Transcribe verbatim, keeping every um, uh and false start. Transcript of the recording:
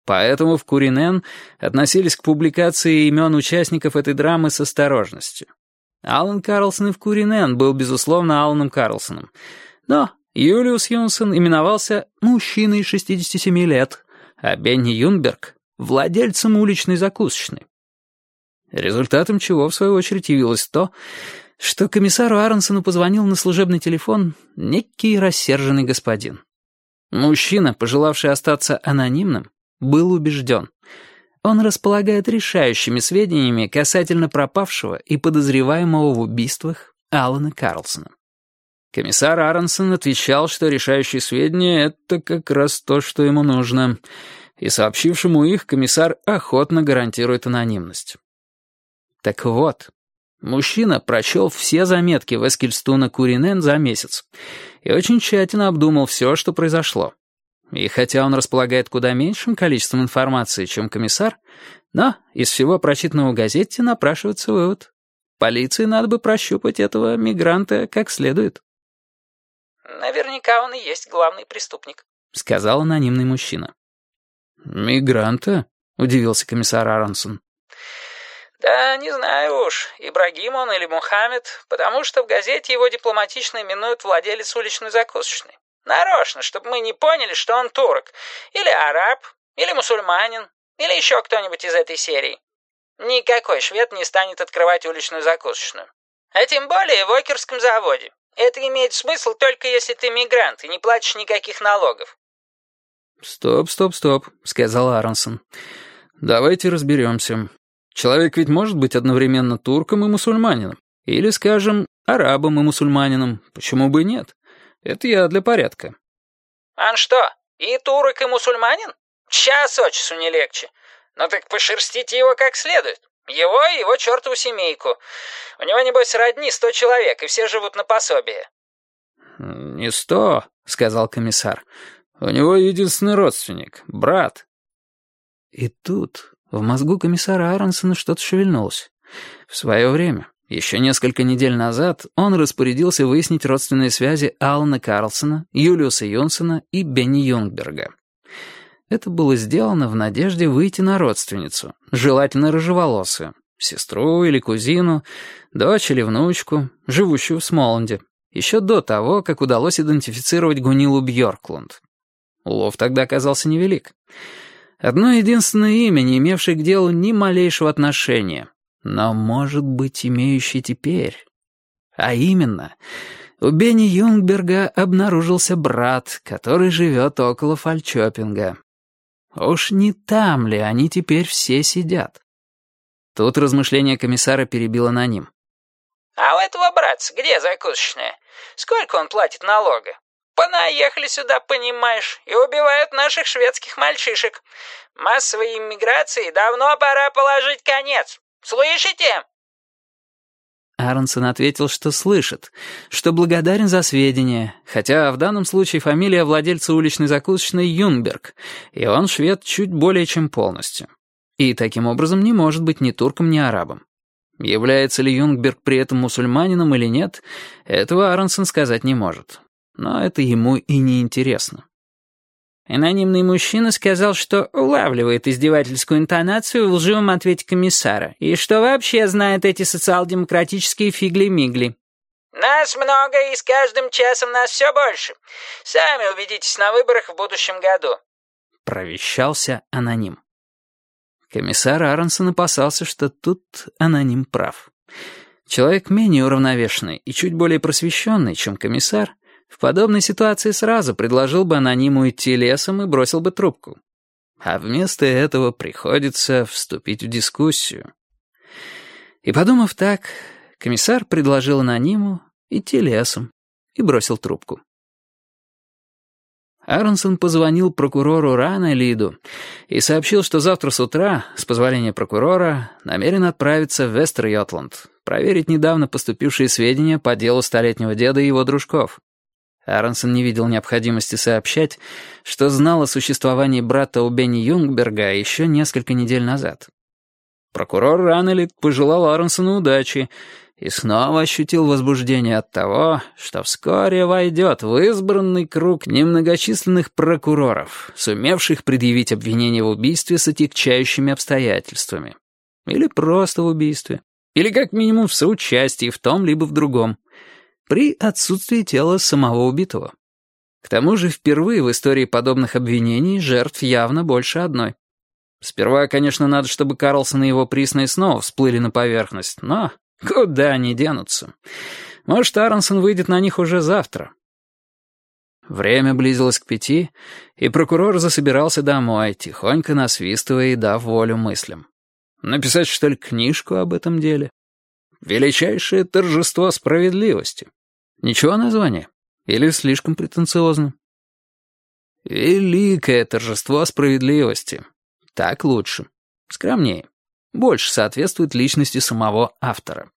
Поэтому в Куринен относились к публикации имен участников этой драмы с осторожностью. Алан Карлсон и в Куринен был, безусловно, Аланом Карлсоном. Но Юлиус Юнсон именовался «мужчиной шестидесяти семи лет», а Бенни Юнгберг — владельцем уличной закусочной. Результатом чего, в свою очередь, явилось то, что комиссару Аронсону позвонил на служебный телефон некий рассерженный господин. Мужчина, пожелавший остаться анонимным, был убежден. Он располагает решающими сведениями касательно пропавшего и подозреваемого в убийствах Алана Карлсона. Комиссар Аронсон отвечал, что решающие сведения — это как раз то, что ему нужно, и сообщившему их комиссар охотно гарантирует анонимность. Так вот, мужчина прочел все заметки Вескельстуна Куринен за месяц и очень тщательно обдумал все, что произошло. И хотя он располагает куда меньшим количеством информации, чем комиссар, но из всего прочитанного в газете напрашивается вывод. Полиции надо бы прощупать этого мигранта как следует. «Наверняка он и есть главный преступник», — сказал анонимный мужчина. «Мигранта?» — удивился комиссар Аронсон. «Да не знаю уж, Ибрагим он или Мухаммед, потому что в газете его дипломатично именуют владелец уличной закусочной. Нарочно, чтобы мы не поняли, что он турок, или араб, или мусульманин, или еще кто-нибудь из этой серии. Никакой швед не станет открывать уличную закусочную. А тем более в Окерском заводе. Это имеет смысл только если ты мигрант и не платишь никаких налогов». «Стоп, стоп, стоп», — сказал Аронсон. «Давайте разберемся. Человек ведь может быть одновременно турком и мусульманином. Или, скажем, арабом и мусульманином. Почему бы и нет? Это я для порядка». «Он что, и турок, и мусульманин? Час от часу не легче. Ну так пошерстите его как следует. Его и его чертову семейку. У него, небось, родни сто человек, и все живут на пособие». «Не сто», — сказал комиссар. «У него единственный родственник, брат». И тут в мозгу комиссара Аронсона что-то шевельнулось. В свое время, еще несколько недель назад, он распорядился выяснить родственные связи Алана Карлсона, Юлиуса Юнсона и Бенни Юнгберга. Это было сделано в надежде выйти на родственницу, желательно рыжеволосую, сестру или кузину, дочь или внучку, живущую в Смоланде, еще до того, как удалось идентифицировать Гунилу Бьорклунд. Улов тогда оказался невелик. Одно единственное имя, не имевшее к делу ни малейшего отношения, но, может быть, имеющее теперь. А именно, у Бенни Юнгберга обнаружился брат, который живет около Фальчопинга. Уж не там ли они теперь все сидят? Тут размышление комиссара перебил аноним. «А у этого братца где закусочная? Сколько он платит налога? Понаехали сюда, понимаешь, и убивают наших шведских мальчишек. Массовой иммиграции давно пора положить конец. Слышите?» Аронсон ответил, что слышит, что благодарен за сведения, хотя в данном случае фамилия владельца уличной закусочной Юнгберг, и он швед чуть более чем полностью. И таким образом не может быть ни турком, ни арабом. Является ли Юнгберг при этом мусульманином или нет, этого Аронсон сказать не может. Но это ему и не интересно. Анонимный мужчина сказал, что улавливает издевательскую интонацию в лживом ответе комиссара, и что вообще знает эти социал-демократические фигли-мигли. «Нас много, и с каждым часом нас все больше. Сами убедитесь на выборах в будущем году», — провещался аноним. Комиссар Аронсон опасался, что тут аноним прав. Человек менее уравновешенный и чуть более просвещенный, чем комиссар, в подобной ситуации сразу предложил бы анониму идти лесом и бросил бы трубку. А вместо этого приходится вступить в дискуссию. И подумав так, комиссар предложил анониму идти лесом и бросил трубку. Аронсон позвонил прокурору Ранелиду и сообщил, что завтра с утра, с позволения прокурора, намерен отправиться в Вестер-Йотланд, проверить недавно поступившие сведения по делу столетнего деда и его дружков. Аронсон не видел необходимости сообщать, что знал о существовании брата у Бенни Юнгберга еще несколько недель назад. Прокурор Ранелид пожелал Аронсону удачи и снова ощутил возбуждение от того, что вскоре войдет в избранный круг немногочисленных прокуроров, сумевших предъявить обвинение в убийстве с отягчающими обстоятельствами. Или просто в убийстве. Или как минимум в соучастии в том либо в другом. При отсутствии тела самого убитого. К тому же впервые в истории подобных обвинений жертв явно больше одной. Сперва, конечно, надо, чтобы Карлсон и его присные снова всплыли на поверхность, но куда они денутся? Может, Аронсон выйдет на них уже завтра. Время близилось к пяти, и прокурор засобирался домой, тихонько насвистывая и дав волю мыслям. Написать, что ли, книжку об этом деле? Величайшее торжество справедливости. Ничего название? Или слишком претенциозно? Великое торжество справедливости. Так лучше. Скромнее. Больше соответствует личности самого автора.